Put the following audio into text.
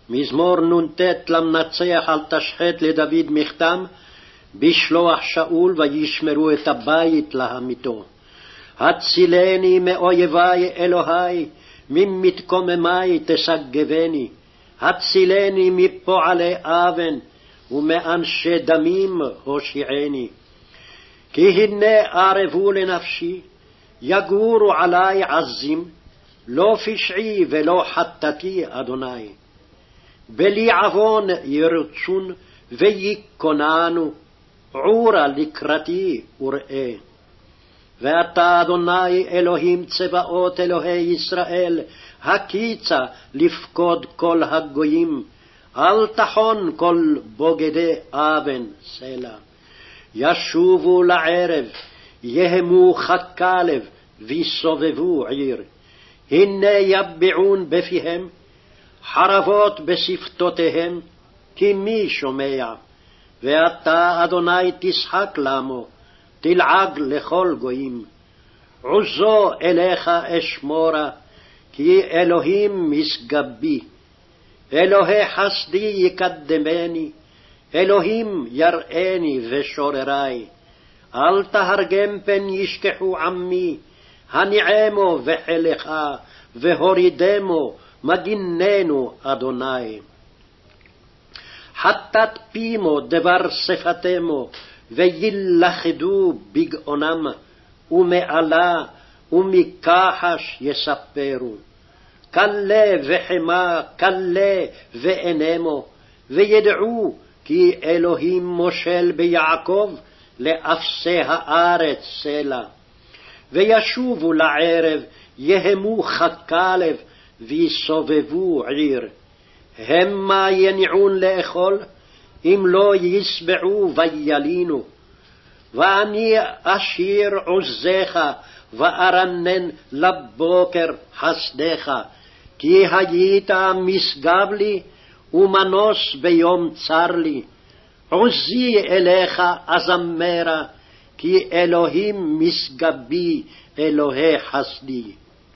מזמור נ"ט למנצח על תשחט לדוד מכתם, בשלוח שאול וישמרו את הבית להמיתו. הצילני מאויבי אלוהי, ממתקוממי תשגבני. הצילני מפועלי אבן, ומאנשי דמים הושיעני. כי הנה ערבו לנפשי, יגורו עלי עזים, לא פשעי ולא חטאתי אדוני. בלי עוון ירצון ויקוננו, עורה לקראתי וראה. ואתה אדוני אלוהים צבאות אלוהי ישראל, הקיצה לפקוד כל הגויים, אל תחון כל בוגדי אבן סלע. ישובו לערב, יהמו חכלב, ויסובבו עיר. הנה יביעון בפיהם, חרבות בשפתותיהם, כי מי שומע? ואתה אדוני תשחק למו, תלעג לכל גויים. עוזו אליך אשמורה, כי אלוהים משגבי. אלוהי חסדי יקדמני, אלוהים יראני ושוררי. אל תהרגם פן ישכחו עמי, הניעמו וחילך, והורידמו מגיננו אדוני. חטאת פימו דבר שפתמו, וילכדו בגאונם, ומעלה ומכחש יספרו. כלה וחמה, כלה ואנמו, וידעו כי אלוהים מושל ביעקב, לאפסי הארץ סלע. וישובו לערב, יהמו חכלב, ויסובבו עיר. המה יניעון לאכול, אם לא יסבעו וילינו. ואני אשיר עוזך, וארנן לבוקר חסדך, כי היית משגב לי, ומנוס ביום צר לי. עוזי אליך אזמרה, כי אלוהים משגבי, אלוהי חסדי.